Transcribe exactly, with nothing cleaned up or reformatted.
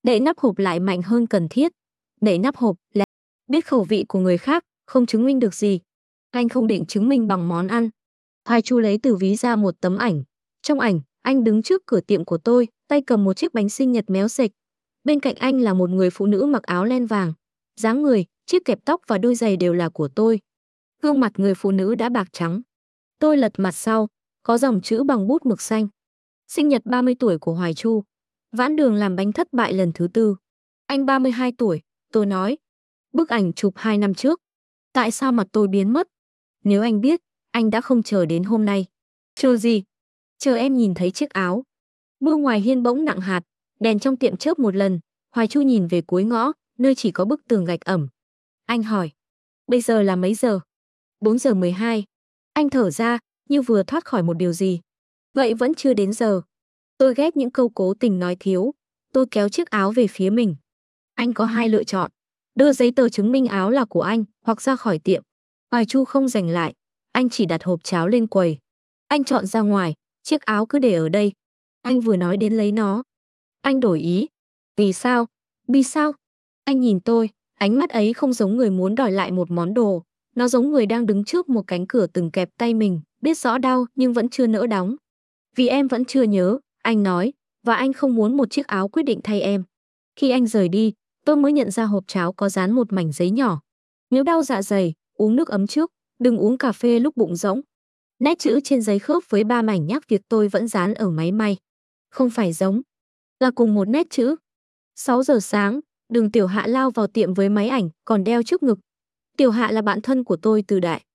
Đậy nắp hộp lại mạnh hơn cần thiết. Đậy nắp hộp là biết khẩu vị của người khác, không chứng minh được gì. Anh không định chứng minh bằng món ăn. Hoài Chu lấy từ ví ra một tấm ảnh. Trong ảnh, anh đứng trước cửa tiệm của tôi, tay cầm một chiếc bánh sinh nhật méo sệch. Bên cạnh anh là một người phụ nữ mặc áo len vàng. Dáng người, chiếc kẹp tóc và đôi giày đều là của tôi. Gương mặt người phụ nữ đã bạc trắng. Tôi lật mặt sau, có dòng chữ bằng bút mực xanh. Sinh nhật ba mươi tuổi của Hoài Chu. Vãn đường làm bánh thất bại lần thứ tư. Anh ba mươi hai tuổi, tôi nói. Bức ảnh chụp hai năm trước. Tại sao mặt tôi biến mất? Nếu anh biết, anh đã không chờ đến hôm nay. Chờ gì? Chờ em nhìn thấy chiếc áo. Mưa ngoài hiên bỗng nặng hạt, đèn trong tiệm chớp một lần. Hoài Chu nhìn về cuối ngõ, nơi chỉ có bức tường gạch ẩm. Anh hỏi. Bây giờ là mấy giờ? bốn giờ mười hai. Anh thở ra, như vừa thoát khỏi một điều gì. Vậy vẫn chưa đến giờ. Tôi ghét những câu cố tình nói thiếu. Tôi kéo chiếc áo về phía mình. Anh có hai lựa chọn. Đưa giấy tờ chứng minh áo là của anh, hoặc ra khỏi tiệm. Hoài Chu không giành lại. Anh chỉ đặt hộp cháo lên quầy. Anh chọn ra ngoài, chiếc áo cứ để ở đây. Anh vừa nói đến lấy nó. Anh đổi ý. Vì sao? Vì sao? Anh nhìn tôi, ánh mắt ấy không giống người muốn đòi lại một món đồ. Nó giống người đang đứng trước một cánh cửa từng kẹp tay mình, biết rõ đau nhưng vẫn chưa nỡ đóng. Vì em vẫn chưa nhớ, anh nói, và anh không muốn một chiếc áo quyết định thay em. Khi anh rời đi, tôi mới nhận ra hộp cháo có dán một mảnh giấy nhỏ. Nếu đau dạ dày, uống nước ấm trước, đừng uống cà phê lúc bụng rỗng. Nét chữ trên giấy khớp với ba mảnh nhắc việc tôi vẫn dán ở máy may. Không phải giống, là cùng một nét chữ. sáu giờ sáng, Đường Tiểu Hạ lao vào tiệm với máy ảnh, còn đeo trước ngực. Tiểu Hạ là bạn thân của tôi từ đại.